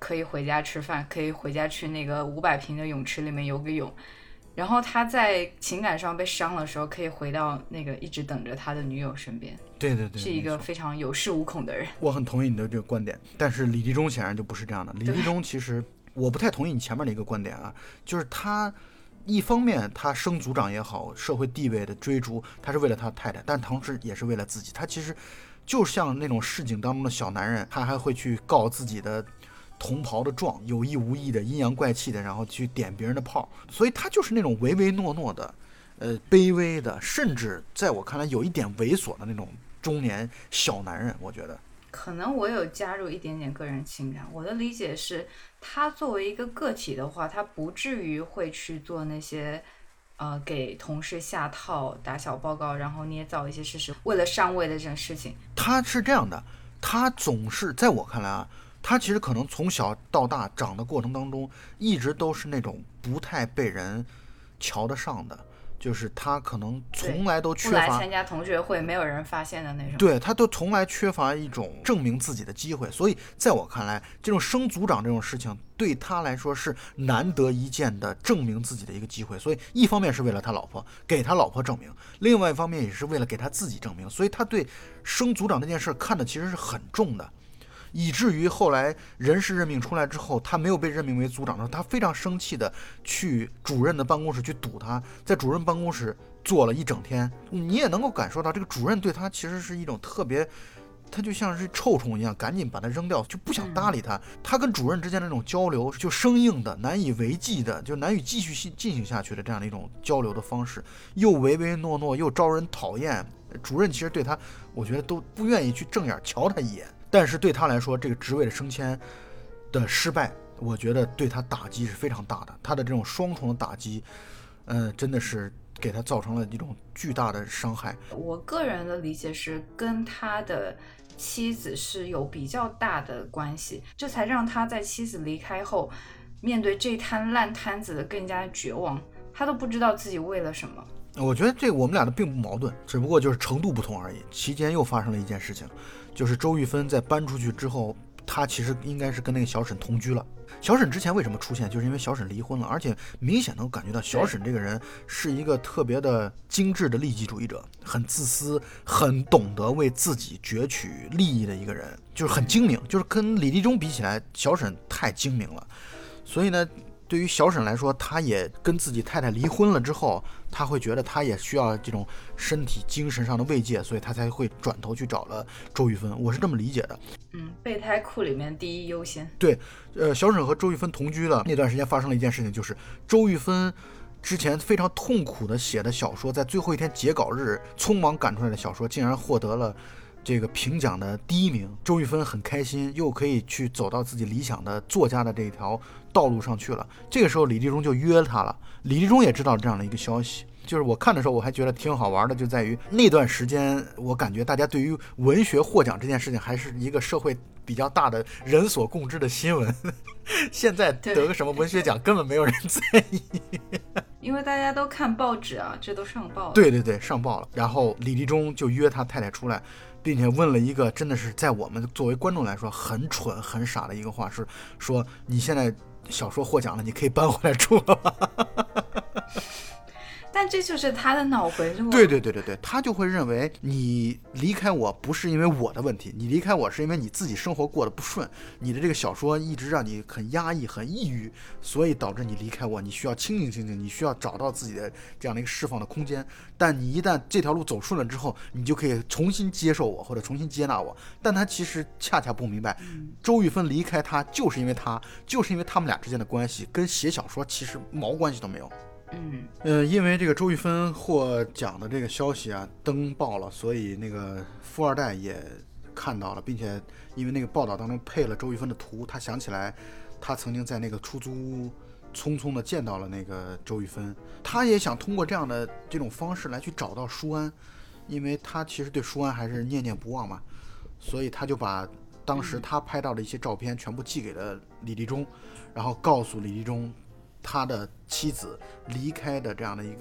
可以回家吃饭，可以回家去那个500平的泳池里面游个泳，然后他在情感上被伤的时候，可以回到那个一直等着他的女友身边。
对对对，
是一个非常有恃无恐的人。
我很同意你的这个观点，但是李立忠显然就不是这样的。李立忠其实我不太同意你前面的一个观点啊，就是他一方面他升组长也好，社会地位的追逐，他是为了他太太，但同时也是为了自己。他其实就像那种市井当中的小男人，他还会去告自己的同袍的状，有意无意的阴阳怪气的，然后去点别人的炮，所以他就是那种唯唯诺诺的卑微的，甚至在我看来有一点猥琐的那种中年小男人。我觉得
可能我有加入一点点个人情感，我的理解是他作为一个个体的话，他不至于会去做那些给同事下套、打小报告，然后捏造一些事实为了上位的这种事情。
他是这样的，他总是在我看来啊，他其实可能从小到大长的过程当中，一直都是那种不太被人瞧得上的，就是他可能从来都缺乏，
不来参加同学会没有人发现的那种。
对，他都从来缺乏一种证明自己的机会，所以在我看来，这种升组长这种事情对他来说是难得一见的证明自己的一个机会。所以一方面是为了他老婆，给他老婆证明，另外一方面也是为了给他自己证明，所以他对升组长这件事看的其实是很重的。以至于后来人事任命出来之后，他没有被任命为组长的时候，他非常生气的去主任的办公室去堵他，在主任办公室坐了一整天。你也能够感受到这个主任对他其实是一种特别，他就像是臭虫一样，赶紧把他扔掉，就不想搭理他。他跟主任之间的那种交流就生硬的、难以为继的，就难以继续进行下去的这样的一种交流的方式，又唯唯诺诺又招人讨厌。主任其实对他，我觉得都不愿意去正眼瞧他一眼。但是对他来说，这个职位的升迁的失败，我觉得对他打击是非常大的。他的这种双重的打击，真的是给他造成了一种巨大的伤害。
我个人的理解是，跟他的妻子是有比较大的关系，这才让他在妻子离开后，面对这摊烂摊子的更加绝望。他都不知道自己为了什么。
我觉得这个我们俩的并不矛盾，只不过就是程度不同而已。期间又发生了一件事情，就是周玉芬在搬出去之后，她其实应该是跟那个小沈同居了。小沈之前为什么出现，就是因为小沈离婚了，而且明显能感觉到小沈这个人是一个特别的精致的利己主义者，很自私，很懂得为自己攫取利益的一个人，就是很精明，就是跟李立忠比起来，小沈太精明了。所以呢，对于小沈来说，他也跟自己太太离婚了之后，他会觉得他也需要这种身体精神上的慰藉，所以他才会转头去找了周玉芬。我是这么理解的。
备胎库里面第一优先。
对，小沈和周玉芬同居了那段时间，发生了一件事情，就是周玉芬之前非常痛苦的写的小说，在最后一天截稿日匆忙赶出来的小说，竟然获得了这个评奖的第1名。周玉芬很开心，又可以去走到自己理想的作家的这条道路上去了。这个时候李立忠就约他了，李立忠也知道这样的一个消息。就是我看的时候我还觉得挺好玩的，就在于那段时间我感觉大家对于文学获奖这件事情还是一个社会比较大的人所共知的新闻。现在得个什么文学奖根本没有人在意。
因为大家都看报纸啊，这都上报了。
对对对，上报了。然后李立忠就约他太太出来，并且问了一个真的是在我们作为观众来说很蠢很傻的一个话，是说你现在小说获奖了，你可以搬回来住了吗？
但这就是他的脑回路。
对对对对对，他就会认为你离开我不是因为我的问题，你离开我是因为你自己生活过得不顺，你的这个小说一直让你很压抑很抑郁，所以导致你离开我，你需要清静清静，你需要找到自己的这样的一个释放的空间。但你一旦这条路走顺了之后，你就可以重新接受我或者重新接纳我。但他其实恰恰不明白，周玉芬离开他就是因为他们俩之间的关系跟写小说其实毛关系都没有。因为这个周玉芬获奖的这个消息啊登报了，所以那个富二代也看到了，并且因为那个报道当中配了周玉芬的图，他想起来他曾经在那个出租屋匆匆的见到了那个周玉芬，他也想通过这样的这种方式来去找到舒安，因为他其实对舒安还是念念不忘嘛，所以他就把当时他拍到的一些照片全部寄给了李立忠，然后告诉李立忠他的妻子离开的这样的一个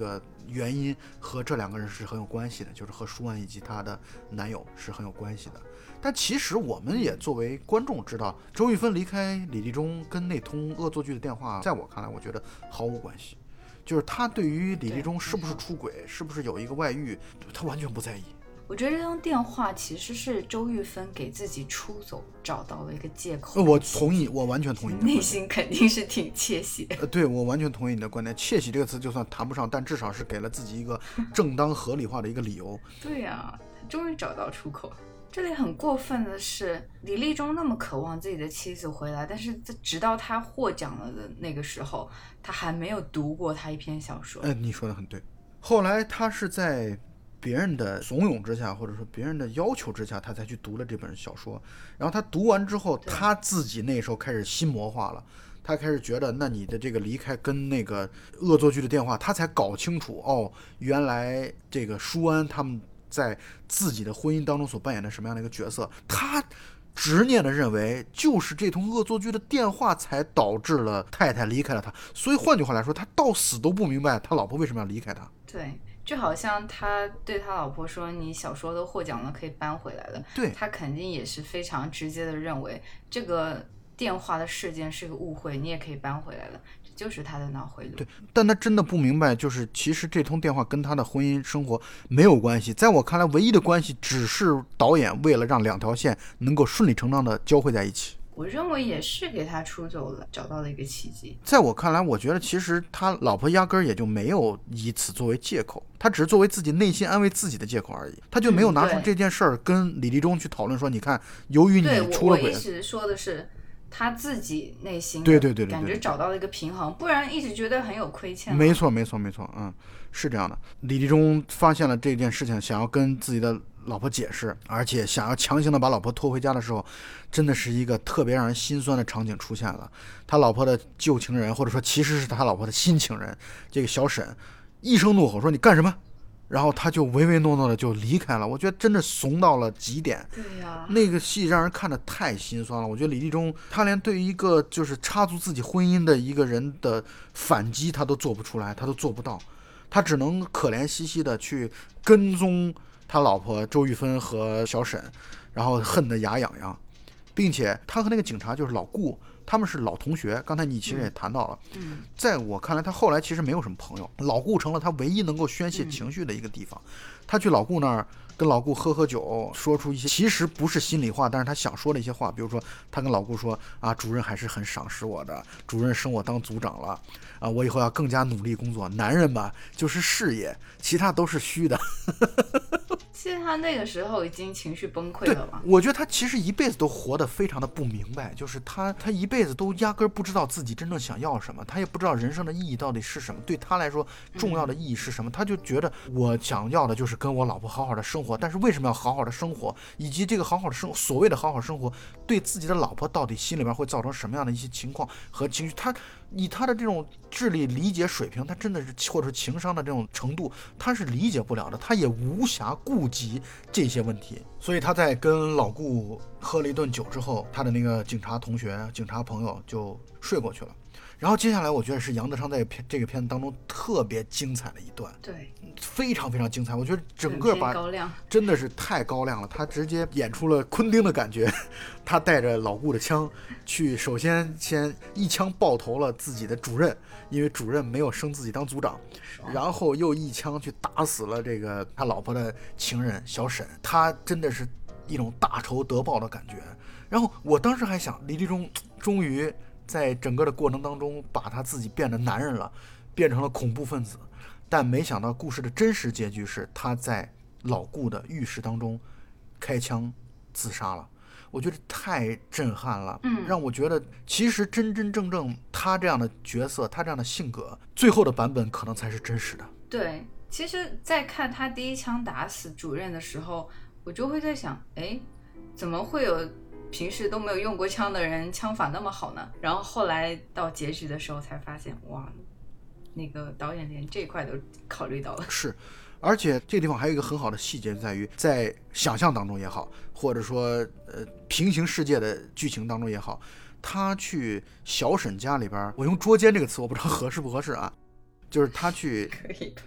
原因和这两个人是很有关系的，就是和舒安以及她的男友是很有关系的。但其实我们也作为观众知道，周玉芬离开李立忠跟那通恶作剧的电话，在我看来，我觉得毫无关系。就是他对于李立忠是不是出轨，是不是有一个外遇，他完全不在意。
我觉得这通电话其实是周玉芬给自己出走找到了一个借口。
我同意，我完全同意。
内心肯定是挺窃喜。
对，我完全同意你的观点。窃喜这个词就算谈不上，但至少是给了自己一个正当合理化的一个理由。
对呀，他终于找到出口了。这里很过分的是，李立忠那么渴望自己的妻子回来，但是直到他获奖了的那个时候，他还没有读过他一篇小说。
你说的很对。后来他是在别人的怂恿之下，或者说别人的要求之下，他才去读了这本小说。然后他读完之后，他自己那时候开始心魔化了。他开始觉得，那你的这个离开跟那个恶作剧的电话，他才搞清楚哦，原来这个舒安他们在自己的婚姻当中所扮演的什么样的一个角色。他执念的认为，就是这通恶作剧的电话才导致了太太离开了他。所以换句话来说，他到死都不明白他老婆为什么要离开他。
对，就好像他对他老婆说，你小说都获奖了，可以搬回来了。
对，
他肯定也是非常直接的认为这个电话的事件是个误会，你也可以搬回来了，这就是他的脑回路。
对，但他真的不明白，就是其实这通电话跟他的婚姻生活没有关系。在我看来，唯一的关系只是导演为了让两条线能够顺理成章的交汇在一起。
我认为也是给他出走了，找到了一个契机。
在我看来，我觉得其实他老婆压根儿也就没有以此作为借口，他只是作为自己内心安慰自己的借口而已。他就没有拿出这件事儿跟李立忠去讨论说，你看，由于你出了轨。
我一直说的是他自己内心
对
感觉找到了一个平衡，不然一直觉得很有亏欠。
没错，是这样的。李立忠发现了这件事情，想要跟自己的老婆解释，而且想要强行的把老婆拖回家的时候，真的是一个特别让人心酸的场景出现了。他老婆的旧情人，或者说其实是他老婆的新情人，这个小沈一声怒吼说，你干什么？然后他就唯唯诺诺的就离开了。我觉得真的怂到了极点。
对呀，
那个戏让人看得太心酸了。我觉得李立忠他连对于一个就是插足自己婚姻的一个人的反击他都做不出来，他都做不到，他只能可怜兮兮的去跟踪他老婆周玉芬和小沈，然后恨得牙痒痒，并且他和那个警察就是老顾，他们是老同学，刚才你其实也谈到了。在我看来，他后来其实没有什么朋友，老顾成了他唯一能够宣泄情绪的一个地方。他去老顾那儿跟老顾喝酒，说出一些其实不是心里话，但是他想说的一些话。比如说他跟老顾说啊，主任还是很赏识我的，主任升我当组长了啊，我以后要更加努力工作，男人嘛就是事业，其他都是虚的。
其实他那个时候已经情绪崩溃了嘛。
我觉得他其实一辈子都活得非常的不明白，就是他一辈子都压根不知道自己真正想要什么，他也不知道人生的意义到底是什么，对他来说重要的意义是什么。他就觉得我想要的就是跟我老婆好好的生活，但是为什么要好好的生活，以及这个好好的生活，所谓的好好生活对自己的老婆到底心里边会造成什么样的一些情况和情绪，他以他的这种智力理解水平，他真的是或者是情商的这种程度，他是理解不了的，他也无暇顾及这些问题。所以他在跟老顾喝了一顿酒之后，他的那个警察同学、警察朋友就睡过去了。然后接下来我觉得是杨德昌在这个片子当中特别精彩的一段，
对，
非常非常精彩。我觉得整个把
高亮
真的是太高亮了，他直接演出了昆汀的感觉。他带着老顾的枪去，首先一枪爆头了自己的主任，因为主任没有升自己当组长，然后又一枪去打死了这个他老婆的情人小沈。他真的是一种大仇得报的感觉。然后我当时还想，李立忠终于在整个的过程当中把他自己变成男人了，变成了恐怖分子，但没想到故事的真实结局是他在老顾的浴室当中开枪自杀了。我觉得太震撼了，让我觉得其实真真正正他这样的角色，他这样的性格，最后的版本可能才是真实的。
对，其实在看他第一枪打死主任的时候，我就会在想，怎么会有平时都没有用过枪的人枪法那么好呢？然后后来到结局的时候才发现，哇，那个导演连这块都考虑到了。
是，而且这个地方还有一个很好的细节，在于在想象当中也好，或者说平行世界的剧情当中也好，他去小沈家里边，我用捉奸这个词我不知道合适不合适啊，就是他去
可以吧，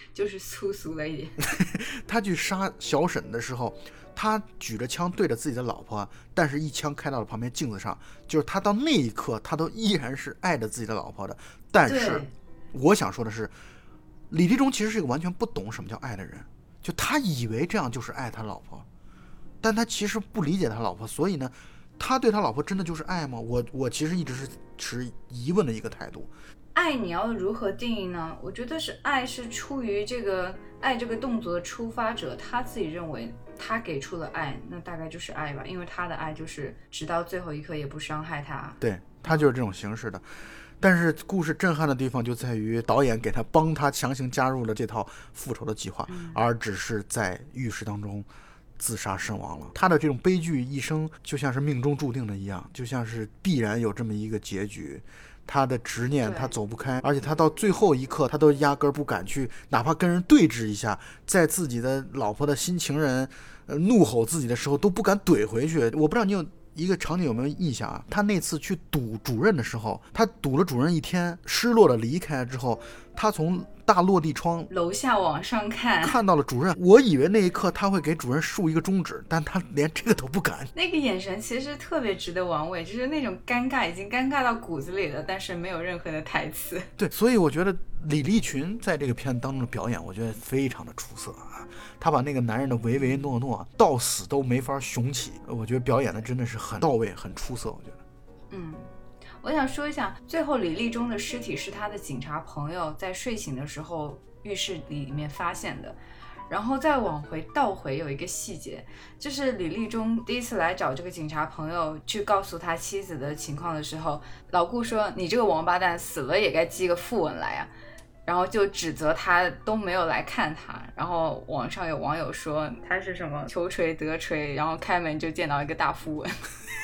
就是粗俗了一点。
他去杀小沈的时候，他举着枪对着自己的老婆，但是一枪开到了旁边镜子上，就是他到那一刻他都依然是爱着自己的老婆的。但是我想说的是，李立忠其实是一个完全不懂什么叫爱的人，就他以为这样就是爱他老婆，但他其实不理解他老婆，所以呢他对他老婆真的就是爱吗？我其实一直是持疑问的一个态度。
爱你要如何定义呢？我觉得是爱是出于这个爱这个动作的出发者，他自己认为他给出了爱，那大概就是爱吧，因为他的爱就是直到最后一刻也不伤害他。
对，他就是这种形式的。但是故事震撼的地方就在于导演给他帮他强行加入了这套复仇的计划，而只是在浴室当中自杀身亡了。他的这种悲剧一生就像是命中注定的一样，就像是必然有这么一个结局。他的执念他走不开，而且他到最后一刻他都压根不敢去哪怕跟人对峙一下，在自己的老婆的新情人怒吼自己的时候都不敢怼回去。我不知道你有一个场景有没有印象啊？他那次去堵主任的时候，他堵了主任一天，失落的离开之后，他从大落地窗
楼下往上看
到了主任。我以为那一刻他会给主任竖一个中指，但他连这个都不敢。
那个眼神其实特别值得玩味，就是那种尴尬已经尴尬到骨子里了，但是没有任何的台词。
对，所以我觉得李立群在这个片子当中的表演我觉得非常的出色啊。他把那个男人的唯唯诺诺到死都没法雄起，我觉得表演的真的是很到位很出色。我觉得
我想说一下，最后李立忠的尸体是他的警察朋友在睡醒的时候浴室里面发现的。然后再倒回有一个细节，就是李立忠第一次来找这个警察朋友去告诉他妻子的情况的时候，老顾说你这个王八蛋死了也该寄个讣文来啊，然后就指责他都没有来看他。然后网上有网友说他是什么求锤得锤，然后开门就见到一个大讣文。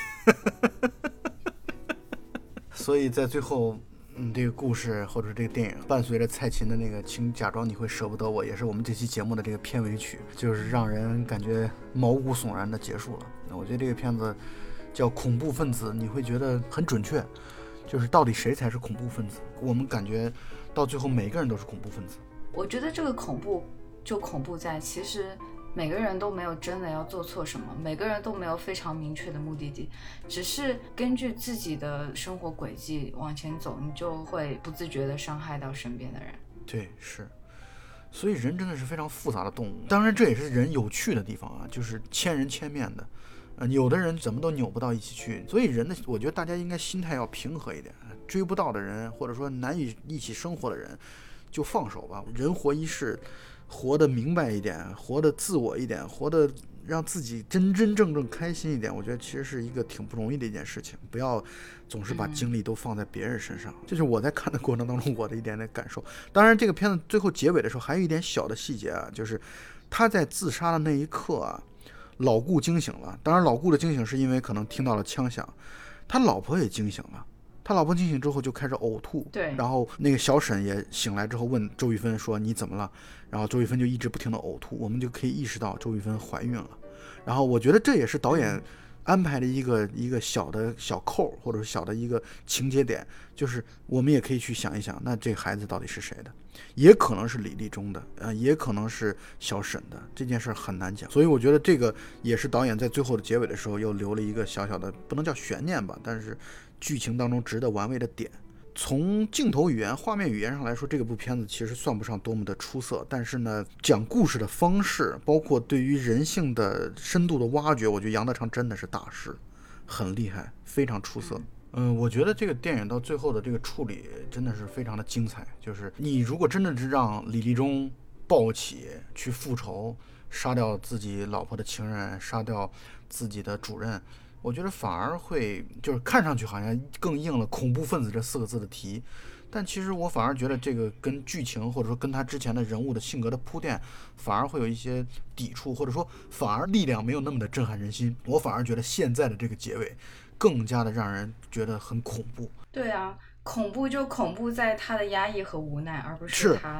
所以在最后这个故事或者这个电影伴随着蔡琴的那个请假装你会舍不得我，也是我们这期节目的这个片尾曲，就是让人感觉毛骨悚然的结束了。我觉得这个片子叫恐怖分子，你会觉得很准确，就是到底谁才是恐怖分子，我们感觉到最后每个人都是恐怖分子。
我觉得这个恐怖就恐怖在其实每个人都没有真的要做错什么，每个人都没有非常明确的目的地，只是根据自己的生活轨迹往前走，你就会不自觉地伤害到身边的人。
对，是。所以人真的是非常复杂的动物，当然这也是人有趣的地方啊，就是千人千面的，有的人怎么都扭不到一起去。所以人的，我觉得大家应该心态要平和一点，追不到的人或者说难以一起生活的人就放手吧。人活一世，活得明白一点，活得自我一点，活得让自己真真正正开心一点，我觉得其实是一个挺不容易的一件事情。不要总是把精力都放在别人身上，这是我在看的过程当中我的一点点感受。当然这个片子最后结尾的时候还有一点小的细节啊，就是他在自杀的那一刻啊，老顾惊醒了。当然老顾的惊醒是因为可能听到了枪响，他老婆也惊醒了。他老婆惊醒之后就开始呕吐，
对，
然后那个小沈也醒来之后问周玉芬说你怎么了，然后周玉芬就一直不停的呕吐，我们就可以意识到周玉芬怀孕了。然后我觉得这也是导演安排的一个小扣，或者是小的一个情节点，就是我们也可以去想一想，那这孩子到底是谁的，也可能是李立忠的，也可能是小沈的，这件事很难讲。所以我觉得这个也是导演在最后的结尾的时候又留了一个小小的，不能叫悬念吧，但是剧情当中值得玩味的点。从镜头语言画面语言上来说，这部片子其实算不上多么的出色，但是呢讲故事的方式包括对于人性的深度的挖掘，我觉得杨德昌真的是大师，很厉害，非常出色。我觉得这个电影到最后的这个处理真的是非常的精彩，就是你如果真的是让李立忠抱起去复仇，杀掉自己老婆的情人，杀掉自己的主任，我觉得反而会就是看上去好像更应了恐怖分子这4个字的题，但其实我反而觉得这个跟剧情或者说跟他之前的人物的性格的铺垫反而会有一些抵触，或者说反而力量没有那么的震撼人心。我反而觉得现在的这个结尾更加的让人觉得很恐怖。
对啊，恐怖就恐怖在他的压抑和无奈，而不是他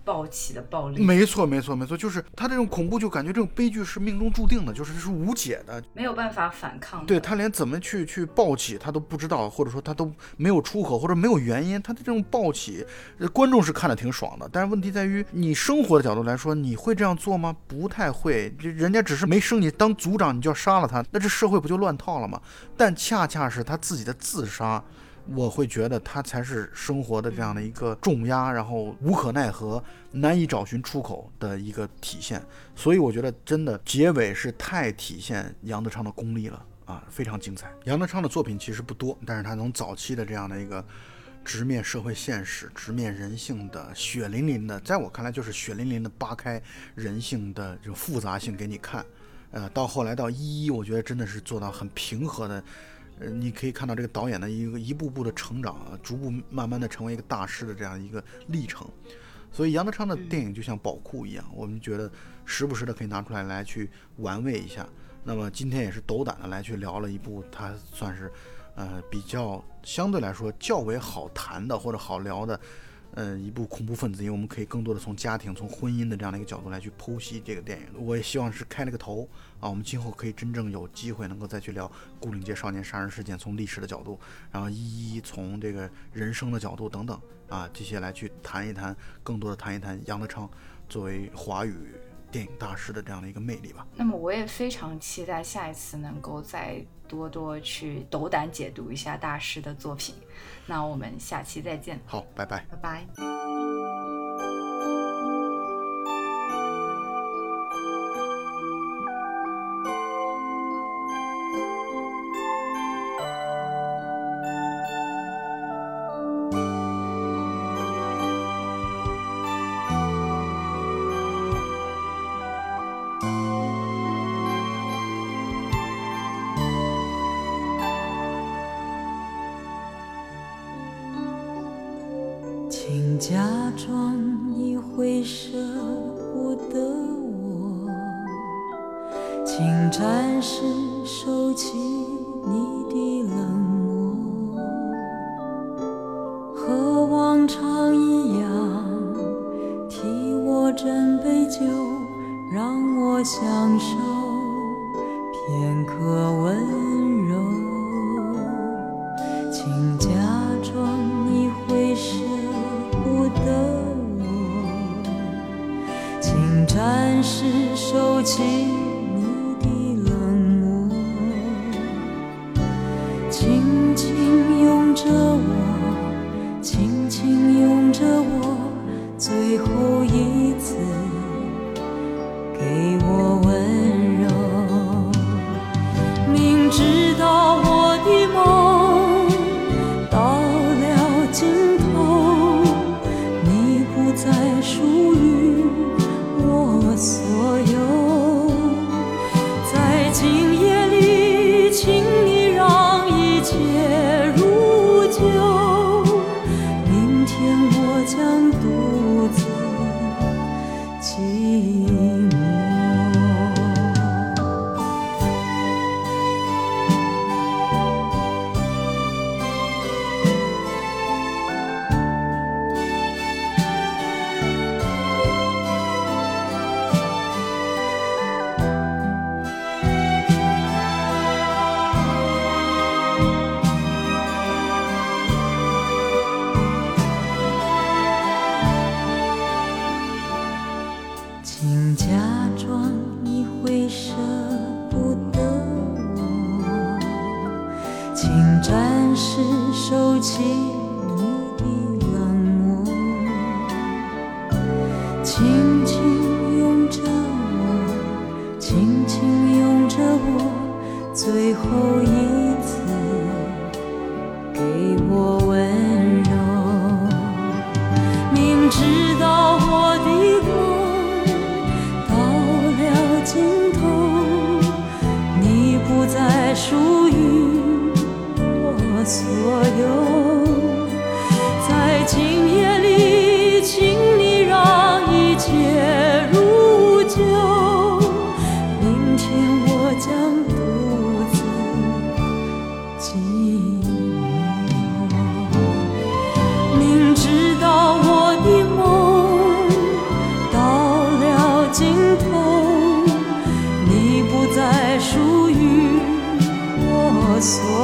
暴起的暴力。
没错，就是他这种恐怖就感觉这种悲剧是命中注定的，就是是无解的，
没有办法反抗的。
对，他连怎么去暴起他都不知道，或者说他都没有出口，或者没有原因。他的这种暴起，观众是看得挺爽的，但是问题在于你生活的角度来说，你会这样做吗？不太会。人家只是没升你当族长，你就要杀了他，那这社会不就乱套了吗？但恰恰是他自己的自杀，我会觉得他才是生活的这样的一个重压，然后无可奈何，难以找寻出口的一个体现。所以我觉得真的结尾是太体现杨德昌的功力了啊，非常精彩。杨德昌的作品其实不多，但是他从早期的这样的一个直面社会现实、直面人性的血淋淋的，在我看来就是血淋淋的扒开人性的这种复杂性给你看。到后来到一，我觉得真的是做到很平和的。你可以看到这个导演的一步步的成长啊，逐步慢慢的成为一个大师的这样一个历程。所以杨德昌的电影就像宝库一样，我们觉得时不时的可以拿出来去玩味一下。那么今天也是斗胆的来去聊了一部他算是比较相对来说较为好谈的或者好聊的一部恐怖分子，因为我们可以更多的从家庭从婚姻的这样的一个角度来去剖析这个电影。我也希望是开了个头啊，我们今后可以真正有机会能够再去聊牯岭街少年杀人事件，从历史的角度，然后一从这个人生的角度等等啊，这些来去谈一谈，更多的谈一谈杨德昌作为华语电影大师的这样的一个魅力吧。
那么我也非常期待下一次能够再多多去斗胆解读一下大师的作品。那我们下期再见。
好，拜拜。
拜拜。
请假装你会舍不得我，请暂时收起你的冷漠，和往常一样替我斟杯酒，让我享受片刻温柔。请假装你会舍不得我，请暂时收起你的冷漠，轻轻拥着我，轻轻拥着我，最后一次给我温柔。明知道我的梦到了尽头，你不再属于我所有，在今夜里请你让一切如旧，明天我将独自寂寞。请假装你会舍不得我，请暂时收起你的冷漠，轻轻拥着我，轻轻拥着我，最后一次给我温柔。明知道我的梦尽头，你不再属于我所有，在今夜里请你让一切如旧，明天我将独自寂寞。明知道我的梦所